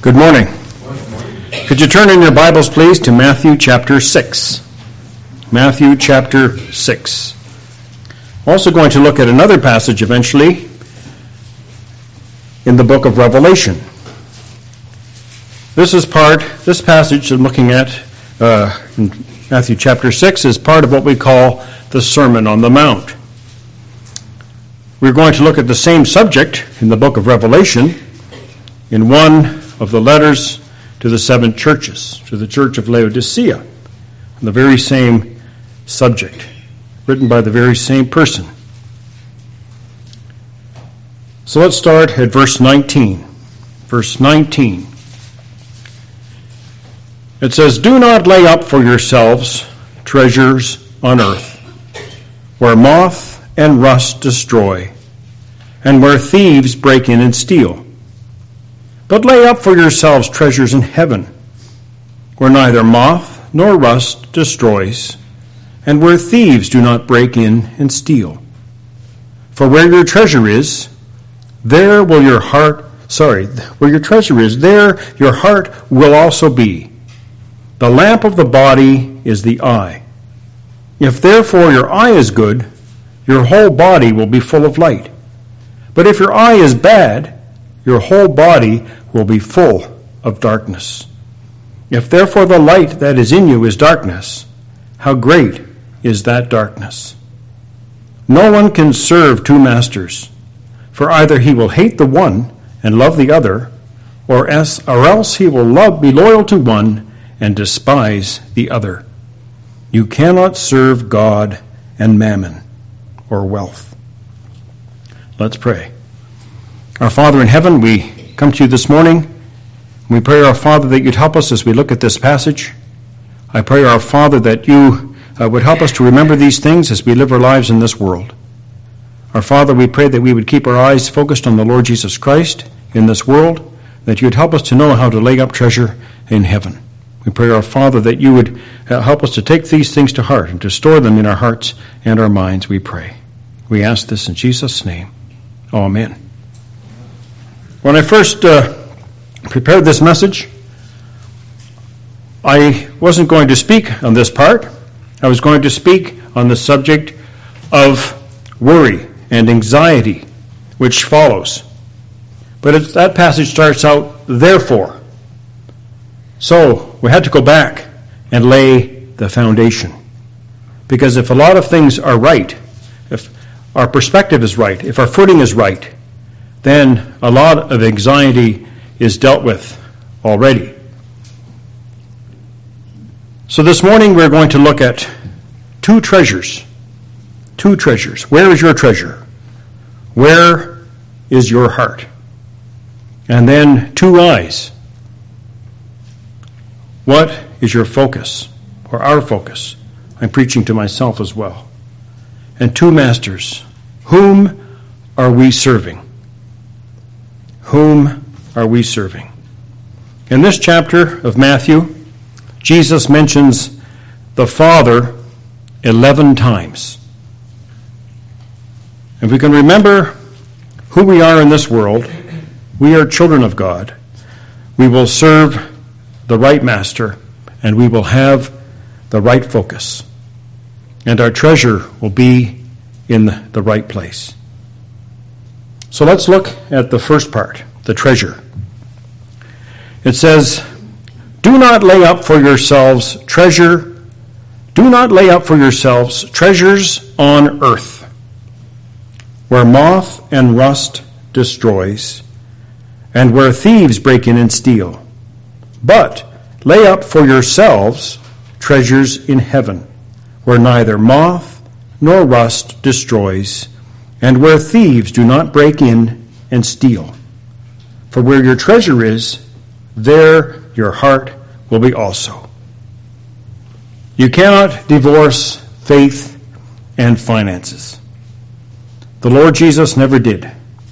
Good morning. Could you turn in your Bibles, please, to Matthew chapter 6. Matthew chapter 6. We're also going to look at another passage eventually in the book of Revelation. This passage I'm looking at in Matthew chapter 6 is part of what we call the Sermon on the Mount. We're going to look at the same subject in the book of Revelation in one of the letters to the seven churches, to the church of Laodicea, the very same subject, written by the very same person. So let's start at verse 19. Verse 19. It says, "Do not lay up for yourselves treasures on earth, where moth and rust destroy, and where thieves break in and steal. But lay up for yourselves treasures in heaven, where neither moth nor rust destroys, and where thieves do not break in and steal. For where your treasure is, there will your heart, where your treasure is, there your heart will also be. The lamp of the body is the eye. If therefore your eye is good, your whole body will be full of light. But if your eye is bad, your whole body will be full of darkness. If therefore the light that is in you is darkness, how great is that darkness? No one can serve two masters, for either he will hate the one and love the other, or else he will be loyal to one and despise the other. You cannot serve God and mammon, or wealth." Let's pray. Our Father in heaven, we come to you this morning. We pray, our Father, that you'd help us as we look at this passage. I pray, our Father, that you would help us to remember these things as we live our lives in this world. Our Father, we pray that we would keep our eyes focused on the Lord Jesus Christ in this world, that you'd help us to know how to lay up treasure in heaven. We pray, our Father, that you would help us to take these things to heart and to store them in our hearts and our minds, we pray. We ask this in Jesus' name. Amen. When I first prepared this message, I wasn't going to speak on this part. I was going to speak on the subject of worry and anxiety, which follows. But that passage starts out, therefore. So we had to go back and lay the foundation. Because if a lot of things are right, if our perspective is right, if our footing is right, then a lot of anxiety is dealt with already. So this morning we're going to look at two treasures. Two treasures. Where is your treasure? Where is your heart? And then two eyes. What is your focus, or our focus? I'm preaching to myself as well. And two masters. Whom are we serving? Whom are we serving? In this chapter of Matthew, Jesus mentions the Father 11 times. If we can remember who we are in this world, we are children of God. We will serve the right master, and we will have the right focus. And our treasure will be in the right place. So let's look at the first part, the treasure. It says, Do not lay up for yourselves treasures on earth, where moth and rust destroys, and where thieves break in and steal. But lay up for yourselves treasures in heaven, where neither moth nor rust destroys, and where thieves do not break in and steal. For where your treasure is, there your heart will be also. You cannot divorce faith and finances. The Lord Jesus never did.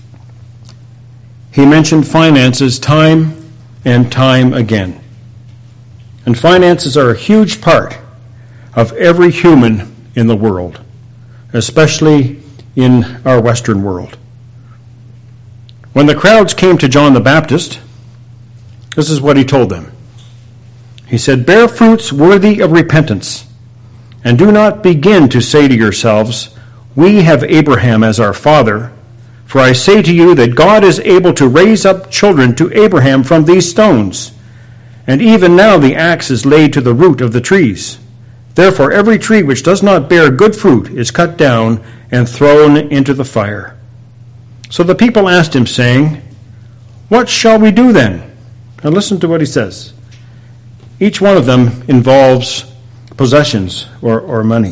He mentioned finances time and time again. And finances are a huge part of every human in the world, especially in our Western world. When the crowds came to John the Baptist, This is what he told them. He said, "Bear fruits worthy of repentance, and do not begin to say to yourselves, 'We have Abraham as our father,' for I say to you that God is able to raise up children to Abraham from these stones. And even now the axe is laid to the root of the trees. Therefore every tree which does not bear good fruit is cut down and thrown into the fire." So the people asked him, saying, "What shall we do then?" Now listen to what he says. Each one of them involves possessions or money.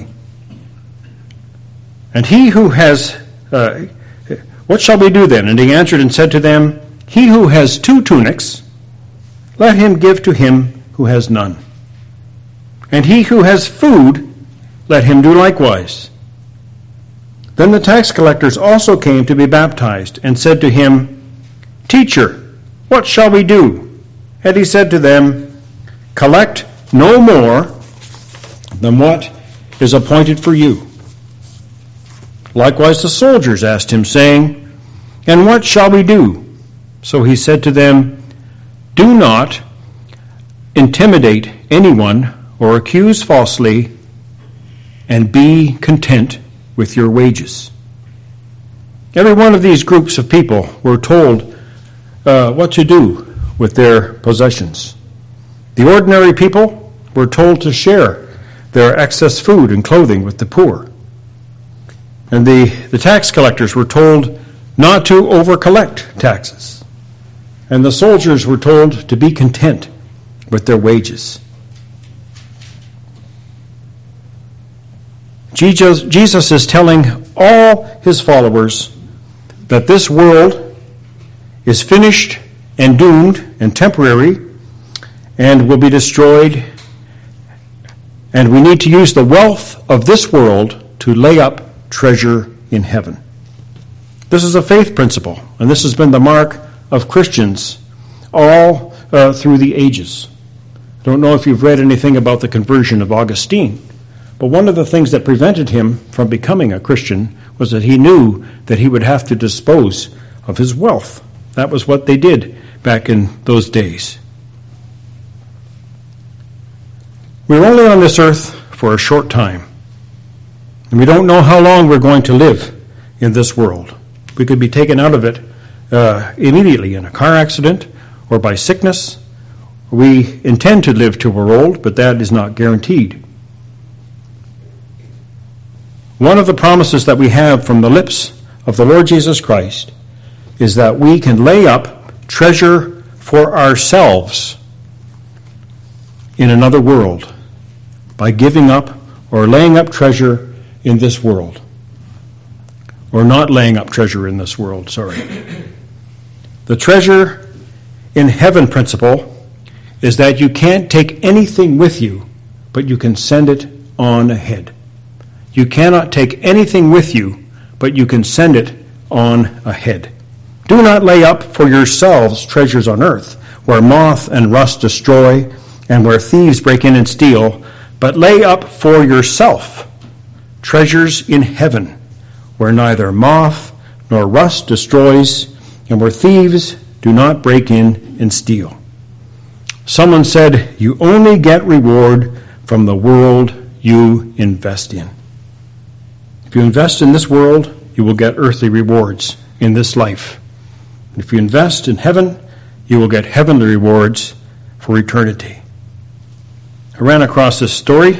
And he who has, what shall we do then? And he answered and said to them, "He who has 2 tunics, let him give to him who has none. And he who has food, let him do likewise." Then the tax collectors also came to be baptized, and said to him, "Teacher, what shall we do?" And he said to them, "Collect no more than what is appointed for you." Likewise the soldiers asked him, saying, "And what shall we do?" So he said to them, "Do not intimidate anyone or accuse falsely, and be content with your wages." Every one of these groups of people were told what to do with their possessions. The ordinary people were told to share their excess food and clothing with the poor. And the tax collectors were told not to over-collect taxes. And the soldiers were told to be content with their wages. Jesus is telling all his followers that this world is finished and doomed and temporary and will be destroyed, and we need to use the wealth of this world to lay up treasure in heaven. This is a faith principle, and this has been the mark of Christians all through the ages. I don't know if you've read anything about the conversion of Augustine, but one of the things that prevented him from becoming a Christian was that he knew that he would have to dispose of his wealth. That was what they did back in those days. We're only on this earth for a short time, and we don't know how long we're going to live in this world. We could be taken out of it immediately in a car accident or by sickness. We intend to live till we're old, but that is not guaranteed. One of the promises that we have from the lips of the Lord Jesus Christ is that we can lay up treasure for ourselves in another world by giving up or laying up treasure in this world. Or not laying up treasure in this world, sorry. The treasure in heaven principle is that you can't take anything with you, but you can send it on ahead. You cannot take anything with you, but you can send it on ahead. Do not lay up for yourselves treasures on earth, where moth and rust destroy, and where thieves break in and steal, but lay up for yourself treasures in heaven, where neither moth nor rust destroys, and where thieves do not break in and steal. Someone said, you only get reward from the world you invest in. If you invest in this world, you will get earthly rewards in this life. If you invest in heaven, you will get heavenly rewards for eternity. I ran across this story.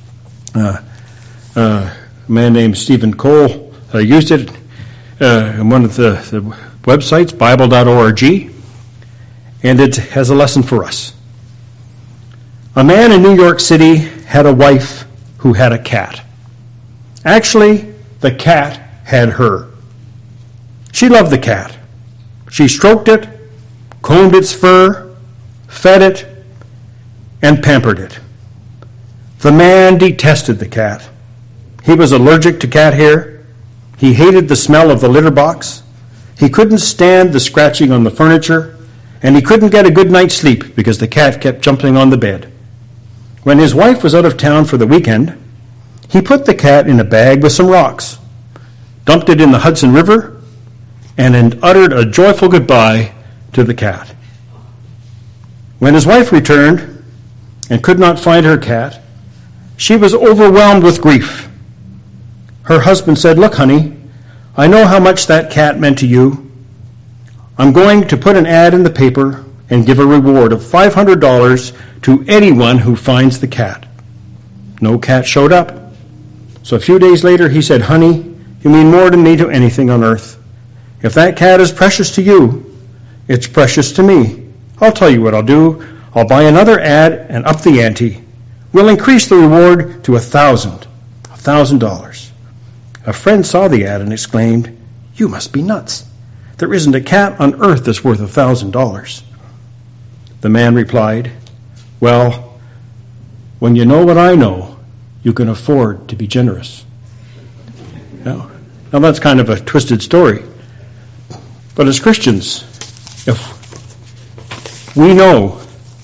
A man named Stephen Cole used it in one of the websites, Bible.org, and it has a lesson for us. A man in New York City had a wife who had a cat. Actually, the cat had her. She loved the cat. She stroked it, combed its fur, fed it, and pampered it. The man detested the cat. He was allergic to cat hair. He hated the smell of the litter box. He couldn't stand the scratching on the furniture, and he couldn't get a good night's sleep because the cat kept jumping on the bed. When his wife was out of town for the weekend, he put the cat in a bag with some rocks, dumped it in the Hudson River, and then uttered a joyful goodbye to the cat. When his wife returned and could not find her cat, she was overwhelmed with grief. Her husband said, "Look, honey, I know how much that cat meant to you. I'm going to put an ad in the paper and give a reward of $500 to anyone who finds the cat." No cat showed up. So a few days later he said, "Honey, you mean more to me than anything on earth. If that cat is precious to you, it's precious to me. I'll tell you what I'll do. I'll buy another ad and up the ante. We'll increase the reward to $1,000. A friend saw the ad and exclaimed, "You must be nuts. There isn't a cat on earth that's worth $1,000. The man replied, "Well, when you know what I know, you can afford to be generous." Now that's kind of a twisted story. But as Christians, if we know,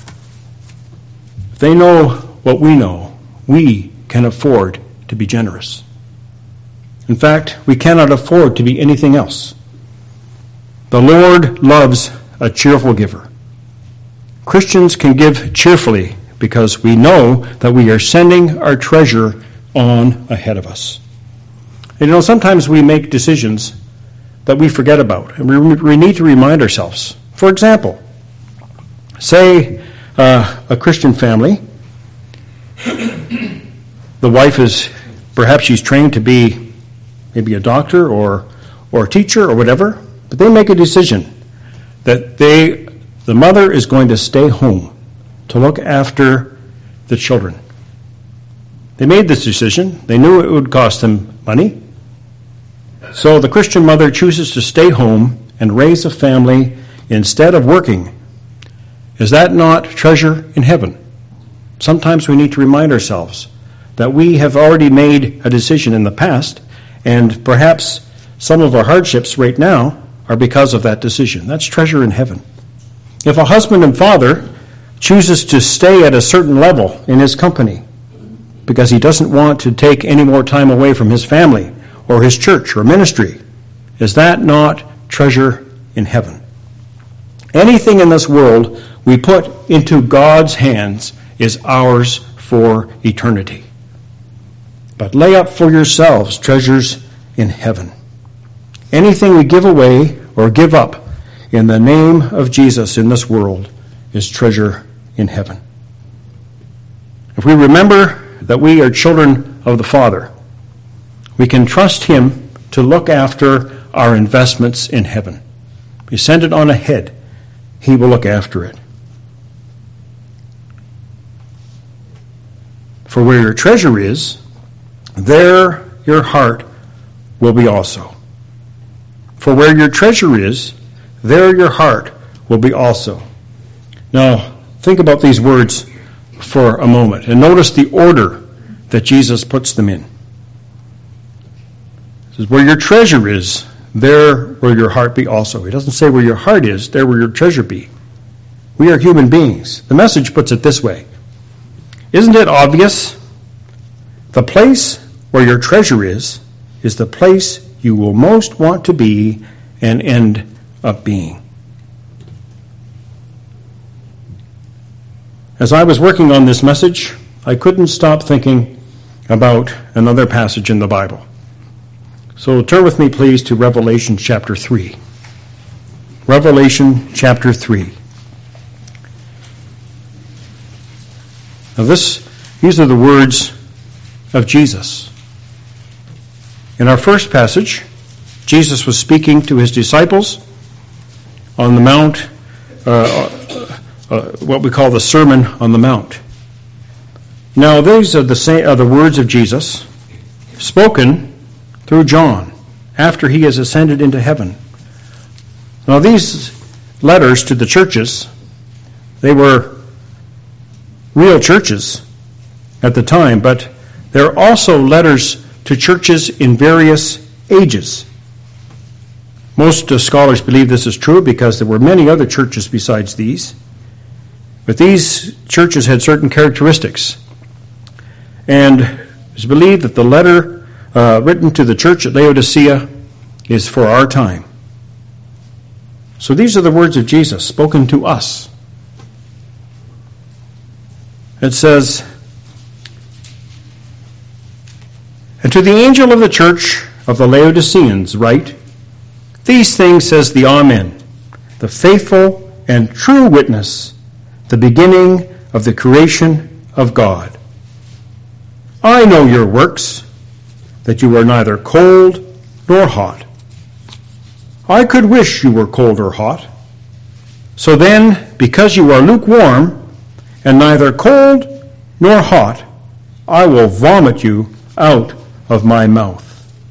if they know what we know, we can afford to be generous. In fact, we cannot afford to be anything else. The Lord loves a cheerful giver. Christians can give cheerfully because we know that we are sending our treasure on ahead of us. And sometimes we make decisions that we forget about, and we need to remind ourselves. For example, say a Christian family, the wife is, perhaps she's trained to be maybe a doctor or a teacher or whatever, but they make a decision that the mother is going to stay home to look after the children. They made this decision. They knew it would cost them money. So the Christian mother chooses to stay home and raise a family instead of working. Is that not treasure in heaven? Sometimes we need to remind ourselves that we have already made a decision in the past, and perhaps some of our hardships right now are because of that decision. That's treasure in heaven. If a husband and father chooses to stay at a certain level in his company because he doesn't want to take any more time away from his family or his church or ministry, is that not treasure in heaven? Anything in this world we put into God's hands is ours for eternity. But lay up for yourselves treasures in heaven. Anything we give away or give up in the name of Jesus in this world is treasure in heaven. If we remember that we are children of the Father, we can trust Him to look after our investments in heaven. We send it on ahead. He will look after it. For where your treasure is, there your heart will be also. For where your treasure is, there your heart will be also. Now, think about these words for a moment and notice the order that Jesus puts them in. It says, where your treasure is, there will your heart be also. He doesn't say where your heart is, there will your treasure be. We are human beings. The Message puts it this way. Isn't it obvious? The place where your treasure is the place you will most want to be and end up being. As I was working on this message, I couldn't stop thinking about another passage in the Bible. So turn with me, please, to Revelation chapter 3. Revelation chapter 3. Now these are the words of Jesus. In our first passage, Jesus was speaking to his disciples on the Mount, what we call the Sermon on the Mount. Now these are the words of Jesus spoken through John after he has ascended into heaven. Now these letters to the churches, they were real churches at the time, but they're also letters to churches in various ages. Most scholars believe this is true because there were many other churches besides these. But these churches had certain characteristics. And it's believed that the letter written to the church at Laodicea is for our time. So these are the words of Jesus spoken to us. It says, "And to the angel of the church of the Laodiceans write, These things says the Amen, the faithful and true witness, the beginning of the creation of God. I know your works, that you are neither cold nor hot. I could wish you were cold or hot. So then, because you are lukewarm and neither cold nor hot, I will vomit you out of my mouth."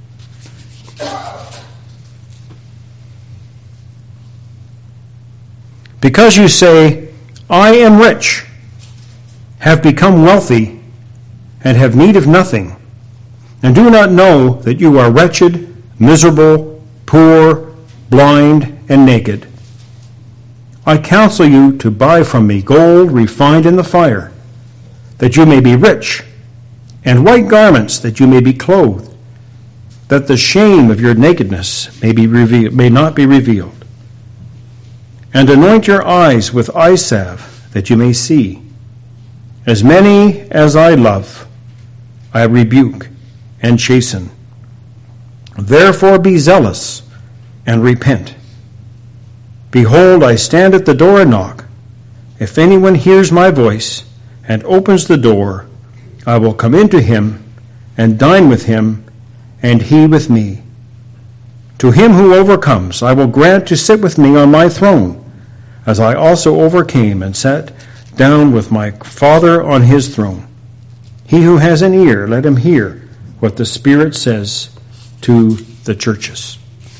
Because you say, "I am rich, have become wealthy, and have need of nothing, and do not know that you are wretched, miserable, poor, blind, and naked, I counsel you to buy from me gold refined in the fire, that you may be rich, and white garments, that you may be clothed, that the shame of your nakedness may not be revealed. And anoint your eyes with eye salve, that you may see. As many as I love, I rebuke and chasten. Therefore be zealous and repent. Behold, I stand at the door and knock. If anyone hears my voice and opens the door, I will come into him and dine with him, and he with me. To him who overcomes, I will grant to sit with me on my throne, as I also overcame and sat down with my Father on his throne. He who has an ear, let him hear what the Spirit says to the churches."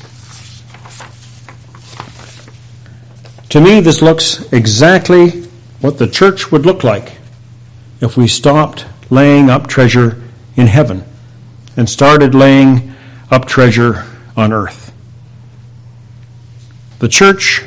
To me, this looks exactly what the church would look like if we stopped laying up treasure in heaven and started laying up treasure on earth. The church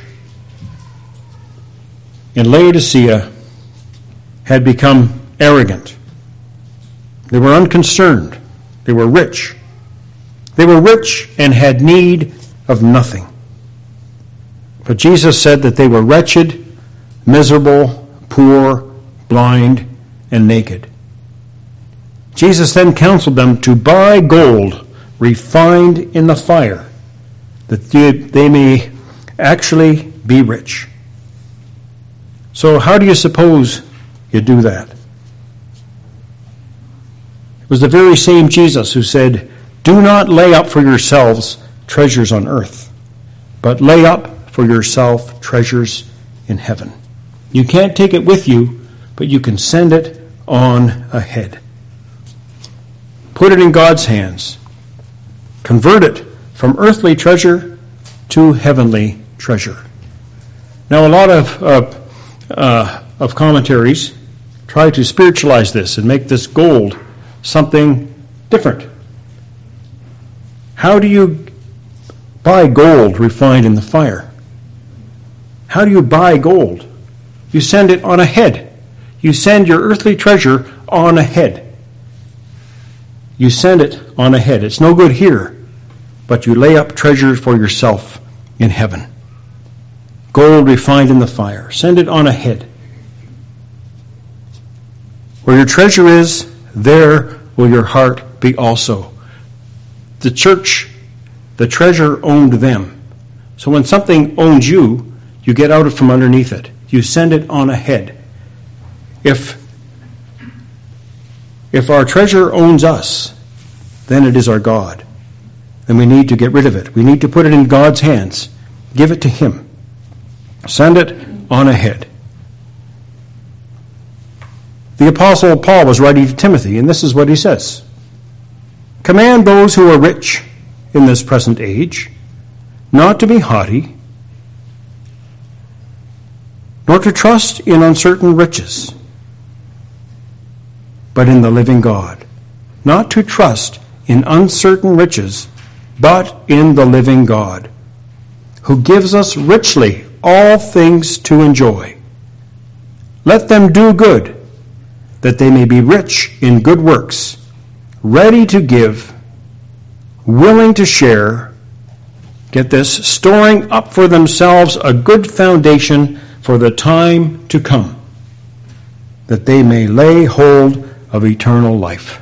in Laodicea had become arrogant. They were unconcerned. They were rich. They were rich and had need of nothing. But Jesus said that they were wretched, miserable, poor, blind, and naked. Jesus then counseled them to buy gold refined in the fire, that they may actually be rich. So how do you suppose you do that? It was the very same Jesus who said, "Do not lay up for yourselves treasures on earth, but lay up for yourself treasures in heaven." You can't take it with you, but you can send it on ahead. Put it in God's hands. Convert it from earthly treasure to heavenly treasure. Now, a lot of commentaries try to spiritualize this and make this gold something different. How do you buy gold refined in the fire? How do you buy gold? You send it on ahead. You send your earthly treasure on ahead. You send it on ahead. It's no good here, but you lay up treasure for yourself in heaven. Gold refined in the fire. Send it on ahead. Where your treasure is, there will your heart be also. The church, the treasure owned them. So when something owns you, you get out from underneath it. You send it on ahead. If our treasure owns us, then it is our God. Then we need to get rid of it. We need to put it in God's hands. Give it to Him. Send it on ahead. The Apostle Paul was writing to Timothy, and this is what he says. "Command those who are rich in this present age not to be haughty, nor to trust in uncertain riches, but in the living God." Not to trust in uncertain riches, but in the living God, who gives us richly all things to enjoy. Let them do good, that they may be rich in good works, ready to give, willing to share, get this, storing up for themselves a good foundation for the time to come. that they may lay hold of eternal life.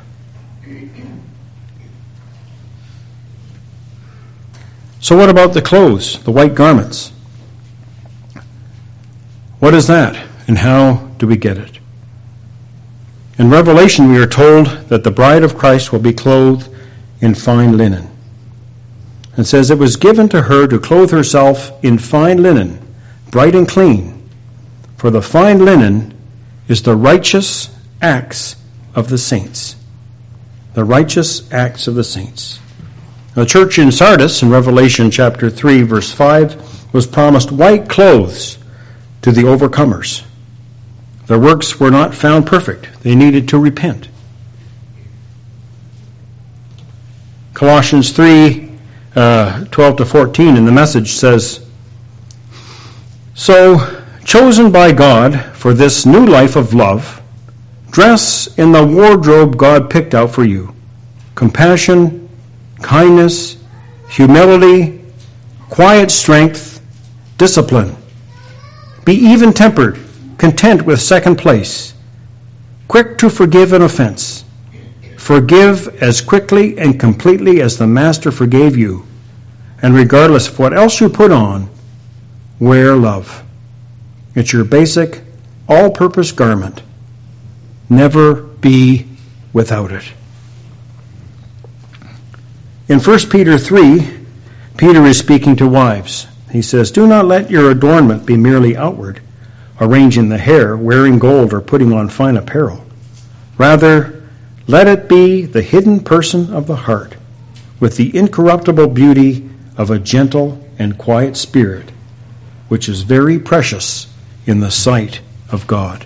So what about the clothes, the white garments? What is that, and how do we get it? In Revelation, we are told that the bride of Christ will be clothed in fine linen. It says, it was given to her to clothe herself in fine linen, bright and clean, for the fine linen is the righteous acts of the saints. The righteous acts of the saints. The church in Sardis, in Revelation chapter 3, verse 5, was promised white clothes to the overcomers. Their works were not found perfect. They needed to repent. Colossians 3, 12 to 14 in the Message says, so, chosen by God for this new life of love, dress in the wardrobe God picked out for you. Compassion, kindness, humility, quiet strength, discipline. Be even-tempered, content with second place, quick to forgive an offense. Forgive as quickly and completely as the Master forgave you. And regardless of what else you put on, wear love. It's your basic, all-purpose garment. Never be without it. In 1 Peter 3, Peter is speaking to wives. He says, do not let your adornment be merely outward, arranging the hair, wearing gold, or putting on fine apparel. Rather, let it be the hidden person of the heart, with the incorruptible beauty of a gentle and quiet spirit, which is very precious in the sight of God.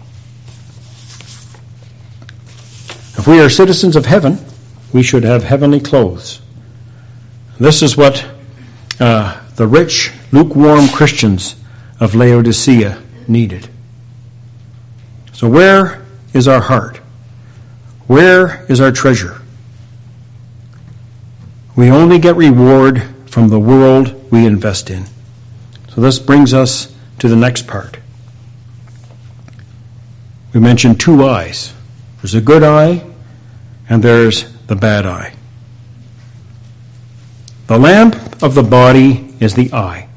If we are citizens of heaven, we should have heavenly clothes. This is what the rich, lukewarm Christians of Laodicea needed. So where is our heart? Where is our treasure? We only get reward from the world we invest in. So this brings us to the next part. We mentioned two eyes. There's a good eye, and there's the bad eye. The lamp of the body is the eye.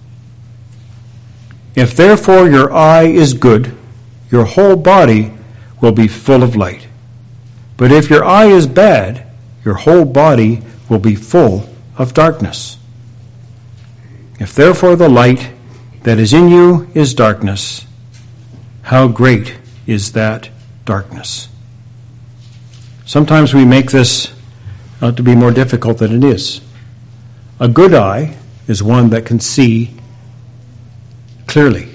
If therefore your eye is good, your whole body will be full of light. But if your eye is bad, your whole body will be full of darkness. If therefore the light that is in you is darkness, how great is that darkness? Sometimes we make this out to be more difficult than it is. A good eye is one that can see clearly.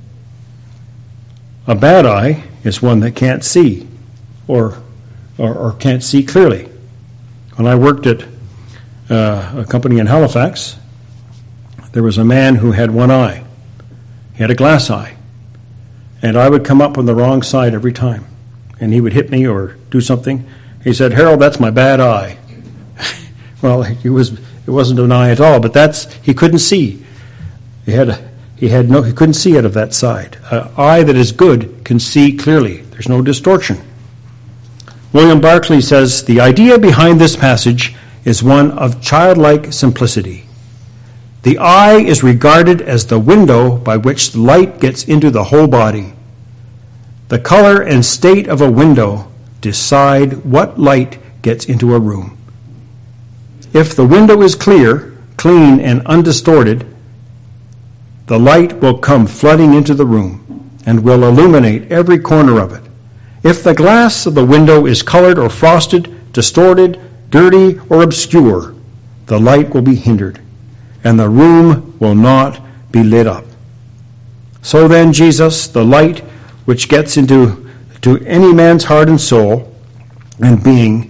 A bad eye is one that can't see or can't see clearly. When I worked at a company in Halifax, there was a man who had one eye. He had a glass eye. And I would come up on the wrong side every time. And he would hit me or do something. He said, Harold, that's my bad eye. Well, it wasn't an eye at all, but he couldn't see. He couldn't see out of that side. An eye that is good can see clearly. There's no distortion. William Barclay says, the idea behind this passage is one of childlike simplicity. The eye is regarded as the window by which the light gets into the whole body. The color and state of a window decide what light gets into a room. If the window is clear, clean, and undistorted, the light will come flooding into the room and will illuminate every corner of it. If the glass of the window is colored or frosted, distorted, dirty, or obscure, the light will be hindered, and the room will not be lit up. So then Jesus, the light which gets into any man's heart and soul and being,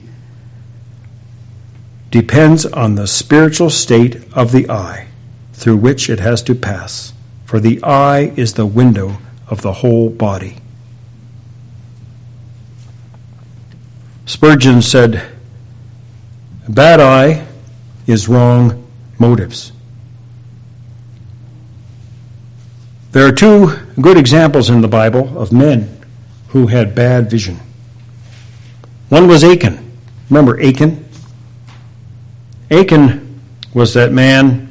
depends on the spiritual state of the eye through which it has to pass. For the eye is the window of the whole body. Spurgeon said, a bad eye is wrong motives. There are two good examples in the Bible of men who had bad vision. One was Achan. Remember Achan? Achan was that man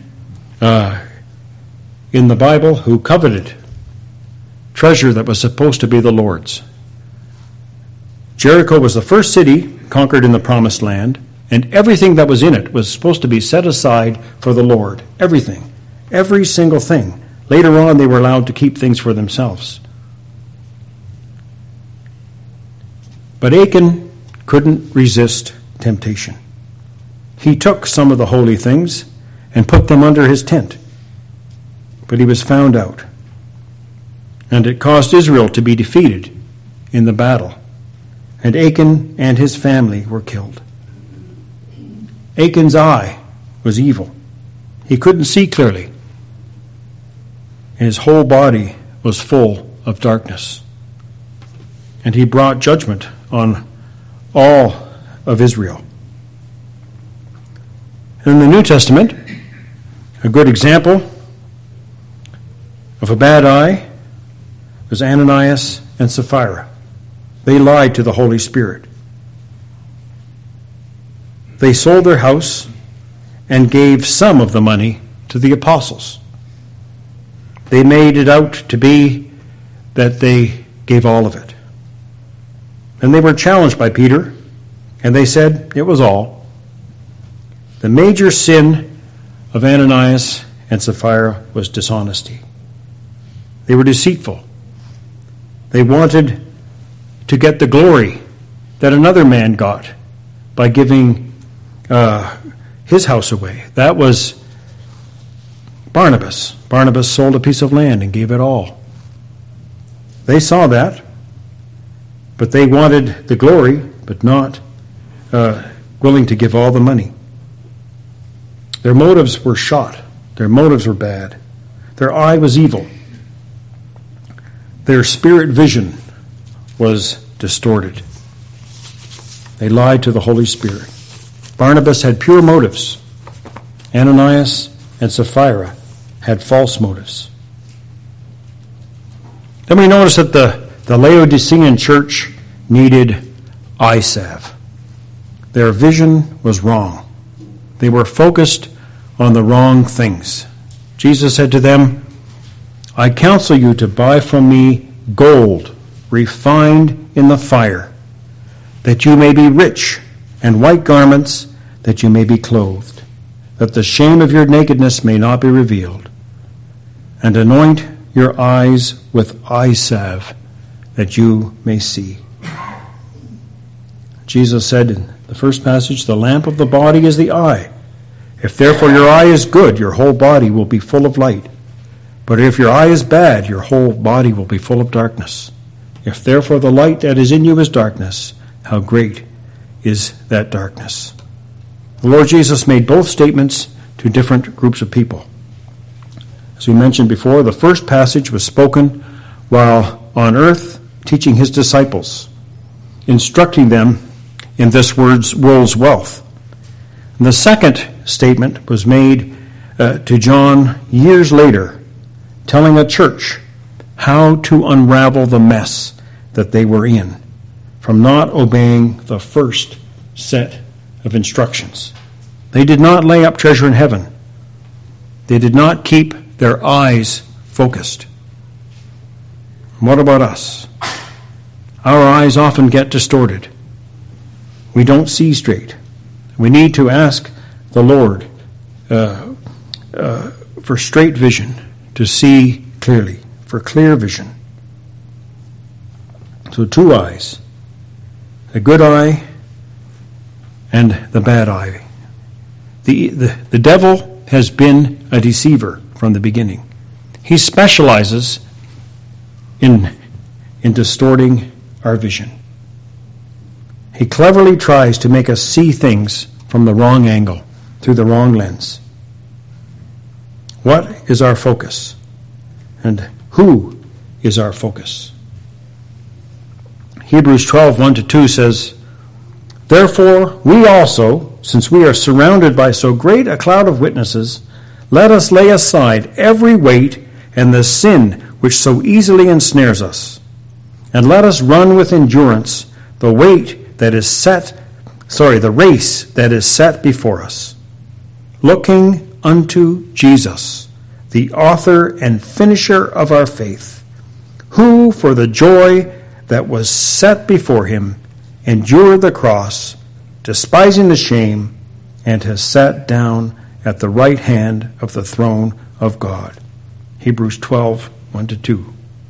in the Bible who coveted treasure that was supposed to be the Lord's. Jericho was the first city conquered in the Promised Land, and everything that was in it was supposed to be set aside for the Lord. Everything. Every single thing. Later on, they were allowed to keep things for themselves. But Achan couldn't resist temptation. He took some of the holy things and put them under his tent. But he was found out. And it caused Israel to be defeated in the battle. And Achan and his family were killed. Achan's eye was evil. He couldn't see clearly. His whole body was full of darkness. And he brought judgment on all of Israel. In the New Testament, a good example of a bad eye was Ananias and Sapphira. They lied to the Holy Spirit. They sold their house and gave some of the money to the apostles. They made it out to be that they gave all of it. And they were challenged by Peter, and they said it was all. The major sin of Ananias and Sapphira was dishonesty. They were deceitful. They wanted to get the glory that another man got by giving his house away. That was Barnabas. Barnabas sold a piece of land and gave it all. They saw that, but they wanted the glory, but not willing to give all the money. Their motives were shot. Their motives were bad. Their eye was evil. Their spirit vision was distorted. They lied to the Holy Spirit. Barnabas had pure motives. Ananias and Sapphira had false motives. Then we notice that the Laodicean church needed eye salve. Their vision was wrong. They were focused on the wrong things. Jesus said to them, I counsel you to buy from me gold refined in the fire, that you may be rich, and white garments, that you may be clothed, that the shame of your nakedness may not be revealed, and anoint your eyes with eye salve, that you may see. Jesus said in the first passage, the lamp of the body is the eye. If therefore your eye is good, your whole body will be full of light. But if your eye is bad, your whole body will be full of darkness. If therefore the light that is in you is darkness, how great is that darkness? The Lord Jesus made both statements to different groups of people. As we mentioned before, the first passage was spoken while on earth teaching his disciples, instructing them in this world's wealth. And the second statement was made to John years later, telling a church how to unravel the mess that they were in from not obeying the first set of instructions. They did not lay up treasure in heaven. They did not keep their eyes focused. What about us? Our eyes often get distorted. We don't see straight. We need to ask the Lord for straight vision, to see clearly, for clear vision. So 2 eyes, a good eye and the bad eye. The devil has been a deceiver from the beginning. He specializes in distorting our vision. He cleverly tries to make us see things from the wrong angle, through the wrong lens. What is our focus? And who is our focus? Hebrews 12:1-2 says, Therefore we also, since we are surrounded by so great a cloud of witnesses, let us lay aside every weight and the sin which so easily ensnares us, And let us run with endurance the race that is set before us, looking unto Jesus, the author and finisher of our faith, who for the joy that was set before him endured the cross, despising the shame, and has sat down at the right hand of the throne of God. Hebrews 12, 1-2.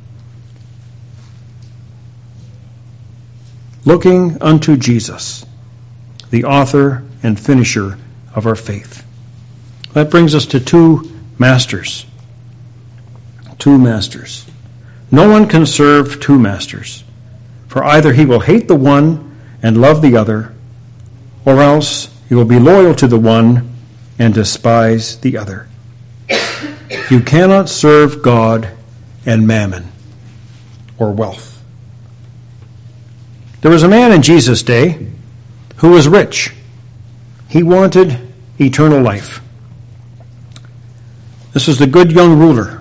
Looking unto Jesus, the author and finisher of our faith. That brings us to two masters. Two masters. No one can serve two masters, for either he will hate the one and love the other, or else he will be loyal to the one and despise the other. You cannot serve God and mammon, or wealth. There was a man in Jesus' day who was rich. He wanted eternal life. This was the good young ruler.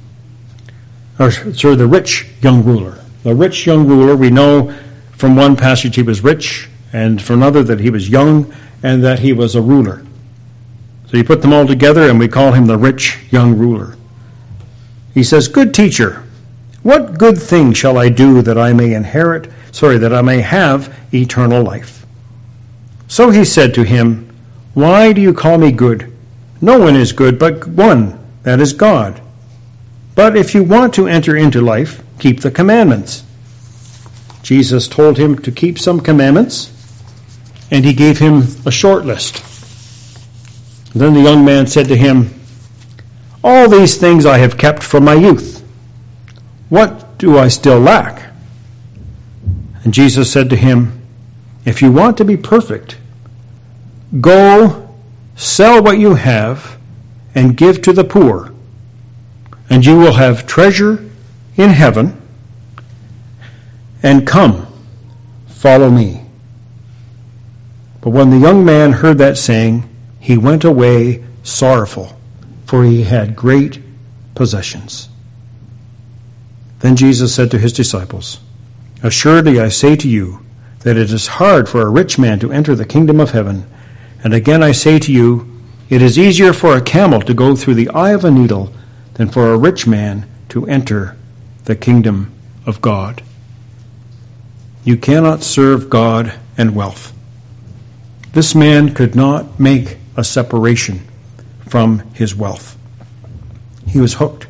The rich young ruler. The rich young ruler, we know from one passage he was rich, and from another that he was young, and that he was a ruler. So you put them all together, and we call him the rich young ruler. He says, "Good teacher, what good thing shall I do that I may have eternal life?" So he said to him, "Why do you call me good? No one is good but one, that is God. But if you want to enter into life, keep the commandments." Jesus told him to keep some commandments, and he gave him a short list. Then the young man said to him, "All these things I have kept from my youth. What do I still lack?" And Jesus said to him, "If you want to be perfect, go sell what you have and give to the poor, and you will have treasure in heaven. And come, follow me." But when the young man heard that saying, he went away sorrowful, for he had great possessions. Then Jesus said to his disciples, "Assuredly I say to you that it is hard for a rich man to enter the kingdom of heaven. And again I say to you, it is easier for a camel to go through the eye of a needle than for a rich man to enter the kingdom of God." You cannot serve God and wealth. This man could not make a separation from his wealth. He was hooked.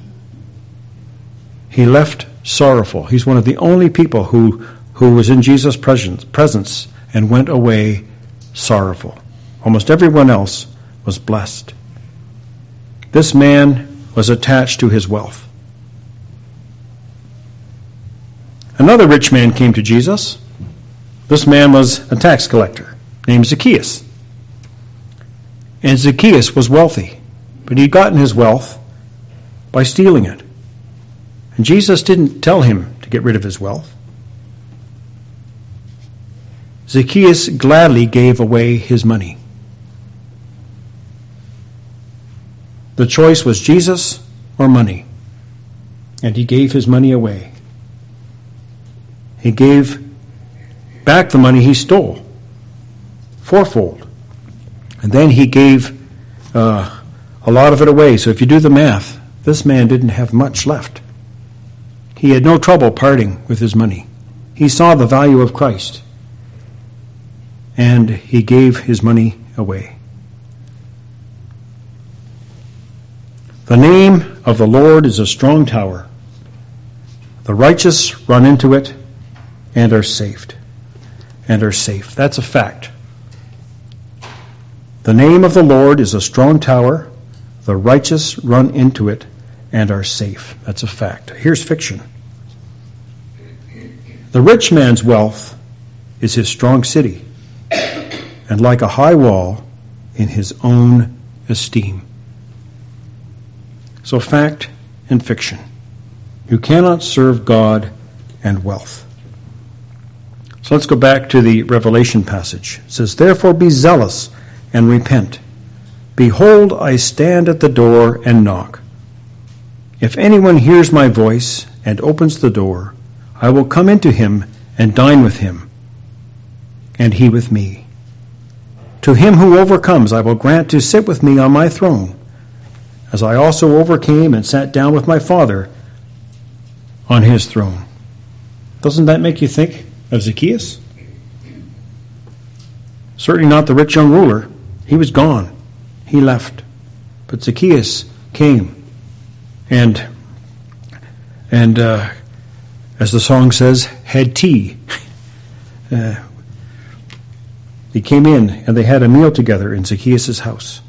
He left sorrowful. He's one of the only people who was in Jesus' presence and went away sorrowful. Almost everyone else was blessed. This man was attached to his wealth. Another rich man came to Jesus. This man was a tax collector named Zacchaeus. And Zacchaeus was wealthy, but he'd gotten his wealth by stealing it. And Jesus didn't tell him to get rid of his wealth. Zacchaeus gladly gave away his money. The choice was Jesus or money, and he gave his money away. He gave back the money he stole, fourfold. And then he gave a lot of it away. So if you do the math, this man didn't have much left. He had no trouble parting with his money. He saw the value of Christ, and he gave his money away. The name of the Lord is a strong tower. The righteous run into it and are saved. That's a fact. The name of the Lord is a strong tower. The righteous run into it and are safe. That's a fact. Here's fiction. The rich man's wealth is his strong city, and like a high wall in his own esteem. So fact and fiction. You cannot serve God and wealth. So let's go back to the Revelation passage. It says, "Therefore be zealous and repent. Behold, I stand at the door and knock. If anyone hears my voice and opens the door, I will come into him and dine with him, and he with me. To him who overcomes, I will grant to sit with me on my throne, as I also overcame and sat down with my Father on his throne. Doesn't that make you think of Zacchaeus? Certainly not the rich young ruler. He was gone. He left. But Zacchaeus came and as the song says, had tea. He came in and they had a meal together in Zacchaeus' house.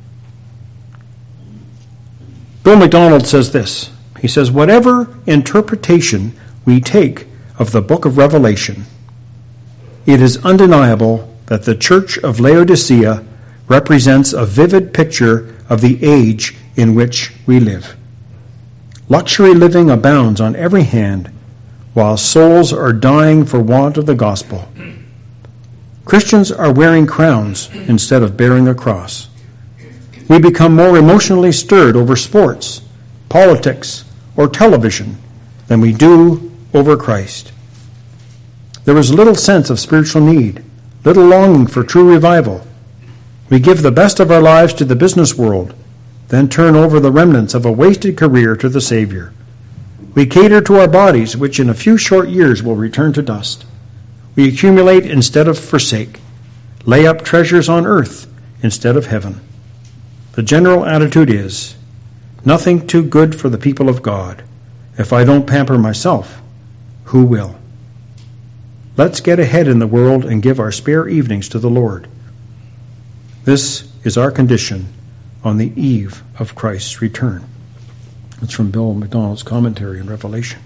Bill MacDonald says this. He says, whatever interpretation we take of the book of Revelation, it is undeniable that the church of Laodicea represents a vivid picture of the age in which we live. Luxury living abounds on every hand, while souls are dying for want of the gospel. Christians are wearing crowns instead of bearing a cross. We become more emotionally stirred over sports, politics, or television than we do over Christ. There is little sense of spiritual need, little longing for true revival. We give the best of our lives to the business world, then turn over the remnants of a wasted career to the Savior. We cater to our bodies, which in a few short years will return to dust. We accumulate instead of forsake, lay up treasures on earth instead of heaven. The general attitude is, nothing too good for the people of God. If I don't pamper myself, who will? Let's get ahead in the world and give our spare evenings to the Lord. This is our condition on the eve of Christ's return. That's from Bill MacDonald's commentary in Revelation.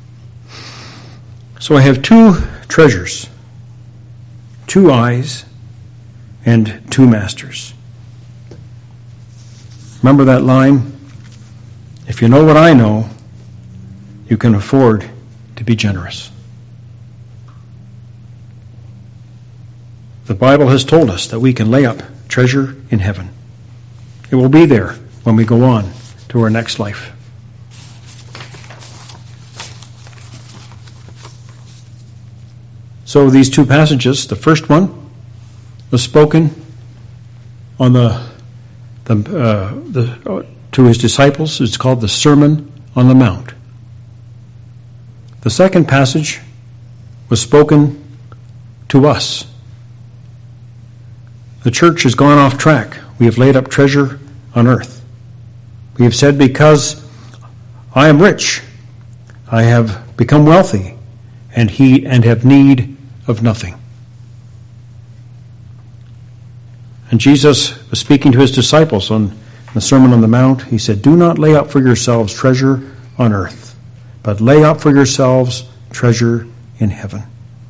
So I have two treasures, two eyes, and two masters. Remember that line? If you know what I know, you can afford to be generous. The Bible has told us that we can lay up treasure in heaven. It will be there when we go on to our next life. So these two passages, the first one was spoken on to his disciples. It's called the Sermon on the Mount. The second passage was spoken to us. The church has gone off track. We have laid up treasure on earth. We have said, because I am rich, I have become wealthy, and have need of nothing. And Jesus was speaking to his disciples on the Sermon on the Mount. He said, do not lay up for yourselves treasure on earth, but lay up for yourselves treasure in heaven.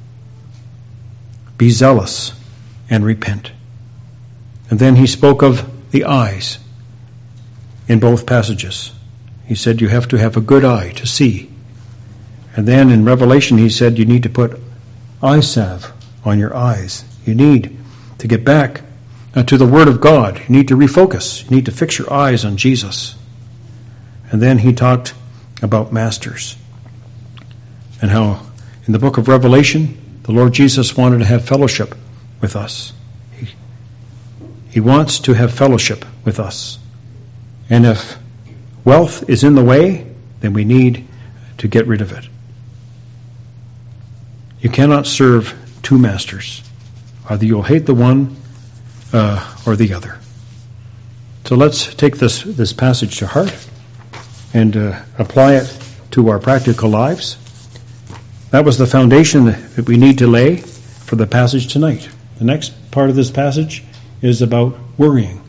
Be zealous and repent. And then he spoke of the eyes in both passages. He said you have to have a good eye to see. And then in Revelation he said you need to put eye salve on your eyes. You need to get back to the Word of God. You need to refocus. You need to fix your eyes on Jesus. And then he talked about masters and how in the book of Revelation the Lord Jesus wanted to have fellowship with us. He wants to have fellowship with us. And if wealth is in the way, then we need to get rid of it. You cannot serve two masters. Either you'll hate the one or the other. So let's take this passage to heart and apply it to our practical lives. That was the foundation that we need to lay for the passage tonight. The next part of this passage is about worrying.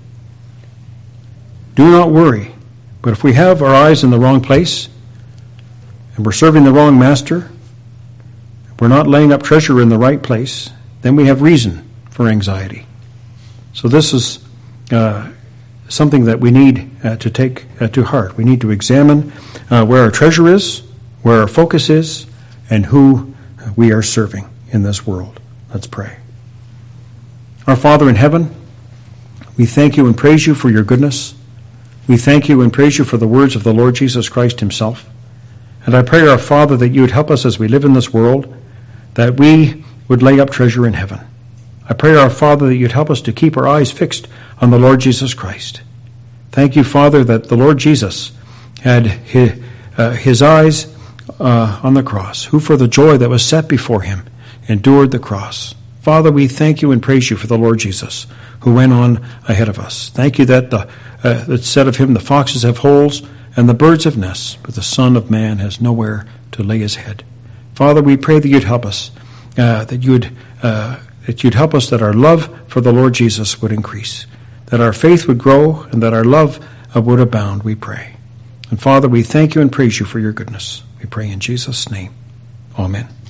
Do not worry. But if we have our eyes in the wrong place, and we're serving the wrong master, we're not laying up treasure in the right place, then we have reason for anxiety. So this is something that we need to take to heart. We need to examine where our treasure is, where our focus is, and who we are serving in this world. Let's pray. Our Father in heaven, we thank you and praise you for your goodness. We thank you and praise you for the words of the Lord Jesus Christ himself. And I pray, our Father, that you would help us as we live in this world, that we would lay up treasure in heaven. I pray, our Father, that you'd help us to keep our eyes fixed on the Lord Jesus Christ. Thank you, Father, that the Lord Jesus had his eyes on the cross, who for the joy that was set before him endured the cross. Father, we thank you and praise you for the Lord Jesus, who went on ahead of us. Thank you that that said of him, the foxes have holes and the birds have nests, but the Son of Man has nowhere to lay his head. Father, we pray that you'd help us, that you'd help us, that our love for the Lord Jesus would increase, that our faith would grow, and that our love would abound, we pray. And Father, we thank you and praise you for your goodness. We pray in Jesus' name. Amen.